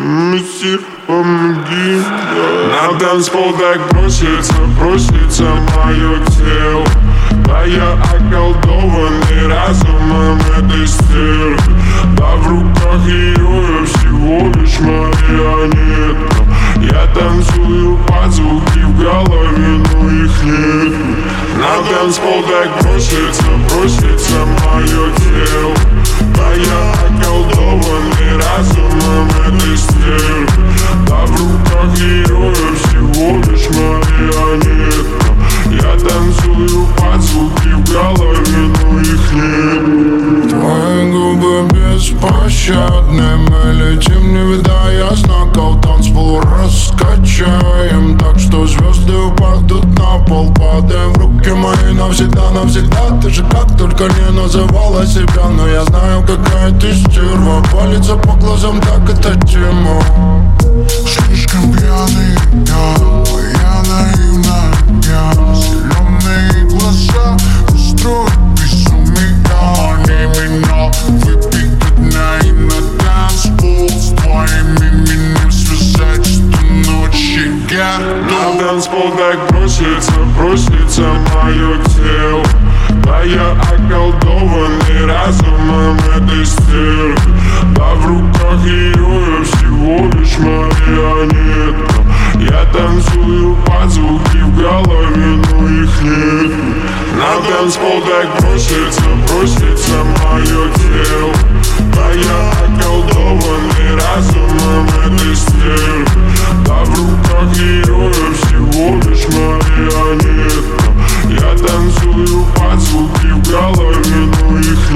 Мессир, помоги. На танцпол так просится мое тело. Да я околдованный разумом этой стервы. Да в руках ее я всего лишь марионетка. Я танцую под звуки в голове, но их нет. На танцпол так просится мое тело. Да я околдованный разумом этой стервы. Да в руках ее я всего лишь марионетка. Я танцую под звуки в голове, но их нет. Твои губы беспощадны, мы летим, не видая знаков. Танцпол раскачаем, так что звезды упадут на пол. Падаем в руки мои навсегда, навсегда. Ты же как только не называла себя, но я знаю, какая ты стерва. Палится по глазам, так это тема. Слишком пьяный я наивная. Зеленые глаза устроят безумие. Они меня выпьют на танцпол. С твоим именем связать, что ночи готов. На танцпол так просится мое тело. Да я околдованный разумом этой стервы. Да в руках ее я всего лишь марионетка. Я танцую под звуки в голове, но их нет. На танцпол так просится мое тело. Да я околдованный разумом этой стервы. Да в руках ее я всего лишь марионетка. Я танцую под звуки в голове, но их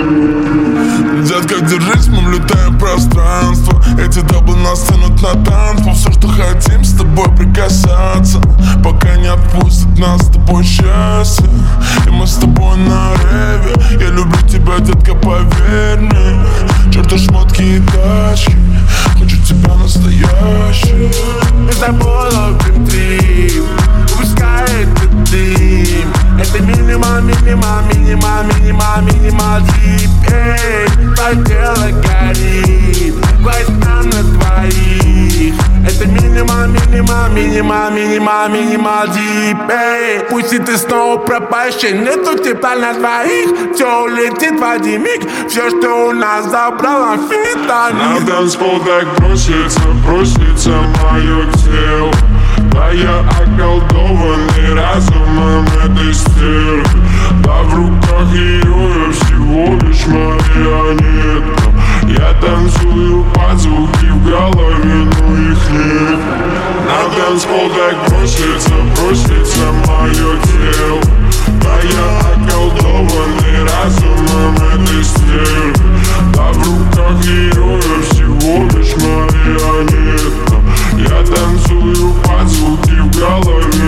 нет. Детка, держись, мы влетаем в пространство. Эти дабы нас тянут на танцпол. Все, что хотим, с тобой прикасаться, пока не отпустит нас с тобой счастье. И мы с тобой на реве. Я люблю тебя, детка, поверь мне. Чёрта шмотки и тачки, хочу тебя настоящий. Из забола внутри выпускает дым. Это минимал дип. Твое тело горит, хватит нам на двоих. Это минимал дип. Пусть и ты снова пропащий, нету тепла на двоих. Все улетит в один миг, все, что у нас забрал амфетамин. На танцпол так просится мое тело. Да я околдованный разумом этой стервы. Да в руках ее я всего лишь марионетка. Я танцую под звуки в голове, но их нет. На танцпол так просится мое тело. Да я околдованный разумом этой стервы. Да в руках ее я всего лишь марионетка. Я танцую под звуки в голове.